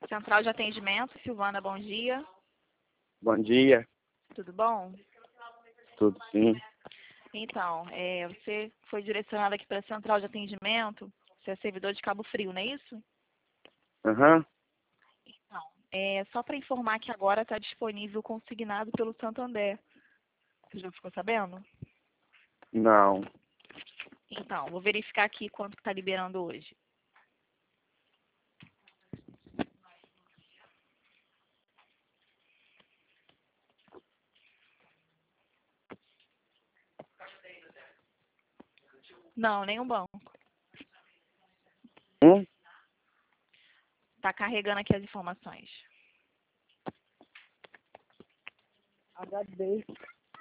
Central de Atendimento, Silvana, bom dia. Bom dia, Tudo bom? tudo sim. Então, você foi direcionado aqui para a Central de Atendimento, você é servidor de Cabo Frio, não é isso? Aham. Então, só para informar que agora está disponível consignado pelo Santander. Você já ficou sabendo? Não. Então, vou verificar aqui quanto está liberando hoje. Não, nenhum banco. Está carregando aqui as informações. HD.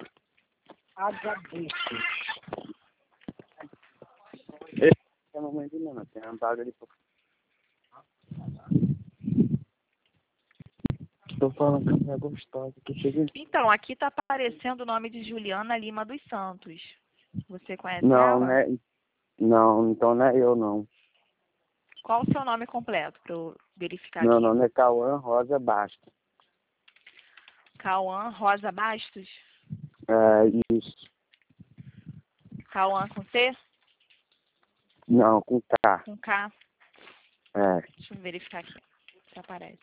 Eu não mando não, tem uma vaga de... Tô falando que não é gostosa, que chega... Então, aqui está aparecendo o nome de Juliana Lima dos Santos. Você conhece Não, ela? né? Não, então não é eu não. Qual o seu nome completo para eu verificar Meu aqui? nome é Cauã Rosa Basta. Cauã Rosa Bastos? É, isso. Cauã com C? Não, com K. Com K? É. Deixa eu verificar aqui se aparece.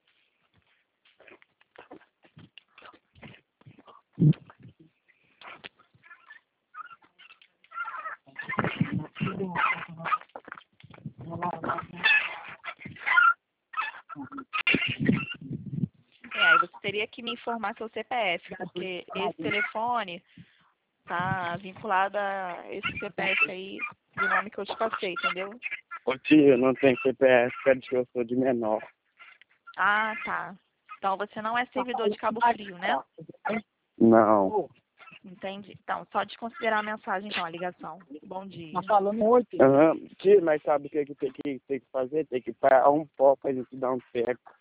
Aí você teria que me informar seu CPF, porque esse telefone tá vinculado a esse CPF aí do nome que eu te passei, entendeu? Ô tio, eu não tenho CPF, quer dizer que eu sou de menor. Ah, tá. Então você não é servidor de Cabo Frio, né? Não. Entendi. Então, só desconsiderar a mensagem, então, a ligação. Bom dia. Nós falamos muito. Aham. Tio, mas sabe o que tem que fazer? Tem que parar um pouco pra gente dar um teco.